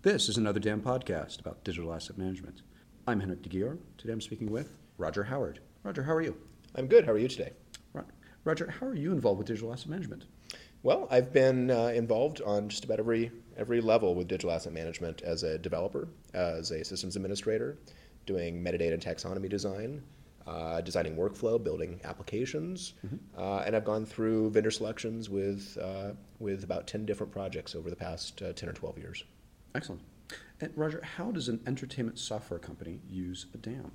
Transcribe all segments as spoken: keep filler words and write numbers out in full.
This is another DAM podcast about digital asset management. I'm Henrik de Gier. Today I'm speaking with Roger Howard. Roger, how are you? I'm good. How are you today? Roger, how are you involved with digital asset management? Well, I've been uh, involved on just about every every level with digital asset management as a developer, as a systems administrator, doing metadata and taxonomy design, uh, designing workflow, building applications, mm-hmm. uh, and I've gone through vendor selections with uh, with about ten different projects over the past uh, ten or twelve years. Excellent. And Roger, how does an entertainment software company use a DAM?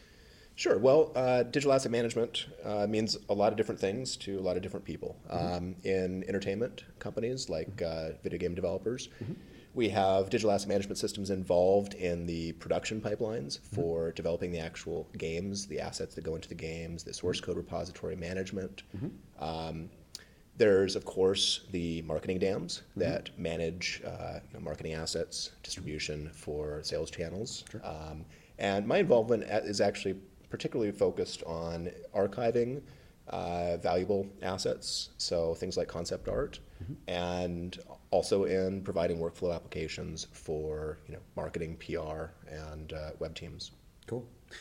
Sure. Well, uh, digital asset management uh, means a lot of different things to a lot of different people. Mm-hmm. Um, in entertainment companies like uh, video game developers, mm-hmm. we have digital asset management systems involved in the production pipelines for mm-hmm. developing the actual games, the assets that go into the games, the source code repository management. Mm-hmm. Um, There's, of course, the marketing dams mm-hmm. that manage uh, you know, marketing assets, distribution for sales channels. Sure. Um, and my involvement is actually particularly focused on archiving uh, valuable assets, so things like concept art, mm-hmm. and also in providing workflow applications for you know marketing, P R, and uh, web teams. Cool.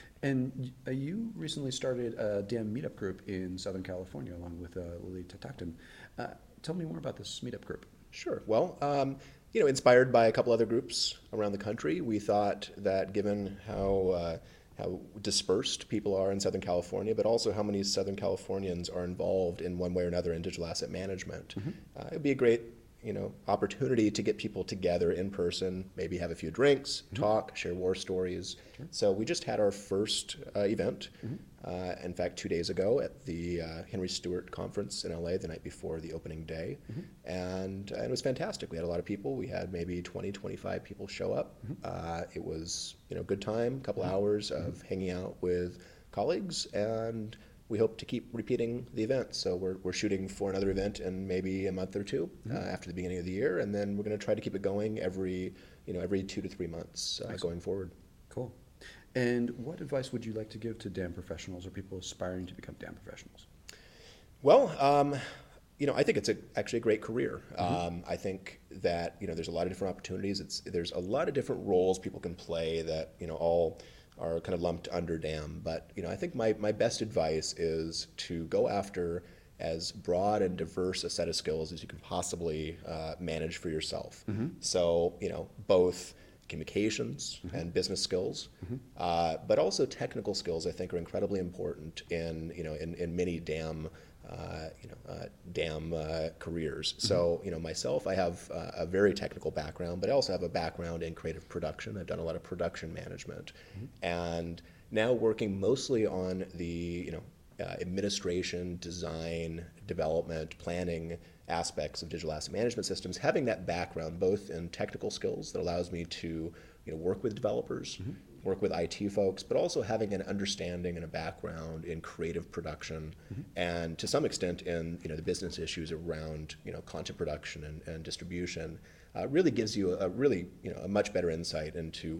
And uh, you recently started a DAM meetup group in Southern California along with uh, Lily Tatacton. Uh, tell me more about this meetup group. Sure. Well, um, you know, inspired by a couple other groups around the country, we thought that given how uh, how dispersed people are in Southern California, but also how many Southern Californians are involved in one way or another in digital asset management, mm-hmm. uh, it would be a great you know, opportunity to get people together in person, maybe have a few drinks, mm-hmm. talk, share war stories. Sure. So we just had our first uh, event, mm-hmm. uh, in fact, two days ago at the uh, Henry Stewart Conference in L A the night before the opening day. Mm-hmm. And, uh, and it was fantastic. We had a lot of people. We had maybe twenty, twenty-five people show up. Mm-hmm. Uh, it was, you know, good time, a couple mm-hmm. hours of mm-hmm. hanging out with colleagues, and we hope to keep repeating the event. So we're, we're shooting for another event in maybe a month or two mm-hmm. uh, after the beginning of the year, and then we're going to try to keep it going every you know every two to three months uh, going forward. Cool. And what advice would you like to give to DAM professionals or people aspiring to become DAM professionals? Well, um, you know, I think it's a, actually a great career. Mm-hmm. Um, I think that you know there's a lot of different opportunities. It's there's a lot of different roles people can play that you know all are kind of lumped under DAM. But you know, I think my, my best advice is to go after as broad and diverse a set of skills as you can possibly uh, manage for yourself. Mm-hmm. So, you know, both communications mm-hmm. and business skills, mm-hmm. uh, but also technical skills I think are incredibly important in, you know, in, in many DAM Uh, you know, uh, DAM uh, careers. Mm-hmm. So, you know, myself, I have uh, a very technical background, but I also have a background in creative production. I've done a lot of production management, mm-hmm. and now working mostly on the, you know, uh, administration, design, development, planning aspects of digital asset management systems. Having that background, both in technical skills that allows me to, you know, work with developers. Mm-hmm. work with I T folks, but also having an understanding and a background in creative production, mm-hmm. and to some extent in you know the business issues around you know content production and, and distribution, uh, really gives you a, a really you know a much better insight into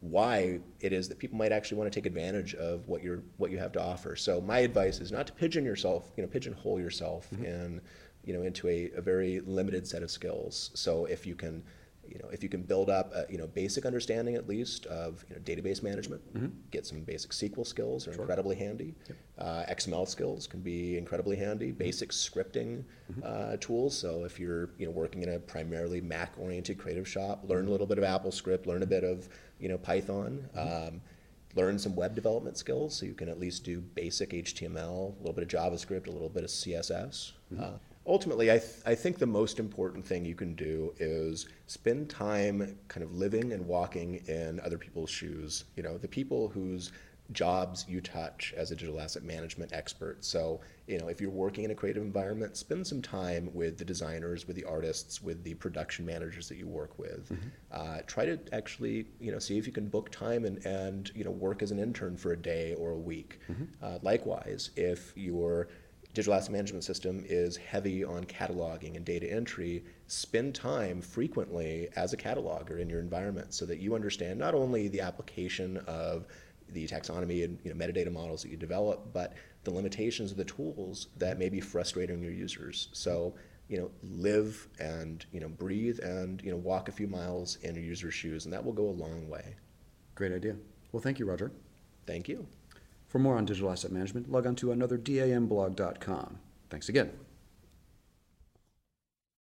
why it is that people might actually want to take advantage of what you're what you have to offer. So my advice is not to pigeon yourself, you know, pigeonhole yourself mm-hmm. in you know into a, a very limited set of skills. So if you can You know, if you can build up a you know basic understanding at least of you know database management, mm-hmm. get some basic S Q L skills are sure. incredibly handy. Yep. Uh, X M L skills can be incredibly handy. Mm-hmm. Basic scripting mm-hmm. uh, tools. So if you're you know working in a primarily Mac-oriented creative shop, learn a little bit of AppleScript, learn a bit of you know Python. Mm-hmm. Um, learn some web development skills so you can at least do basic H T M L, a little bit of JavaScript, a little bit of C S S. Mm-hmm. Uh, Ultimately, I, th- I think the most important thing you can do is spend time kind of living and walking in other people's shoes, you know, the people whose jobs you touch as a digital asset management expert. So, you know, if you're working in a creative environment, spend some time with the designers, with the artists, with the production managers that you work with. Mm-hmm. Uh, try to actually, you know, see if you can book time and, and you know, work as an intern for a day or a week. Mm-hmm. Uh, likewise, if you're digital asset management system is heavy on cataloging and data entry, spend time frequently as a cataloger in your environment so that you understand not only the application of the taxonomy and you know, metadata models that you develop, but the limitations of the tools that may be frustrating your users. So you know, live and, you know, breathe and, you know, walk a few miles in a user's shoes, and that will go a long way. Great idea. Well, thank you, Roger. Thank you. For more on digital asset management, log on to another D A M blog dot com. Thanks again.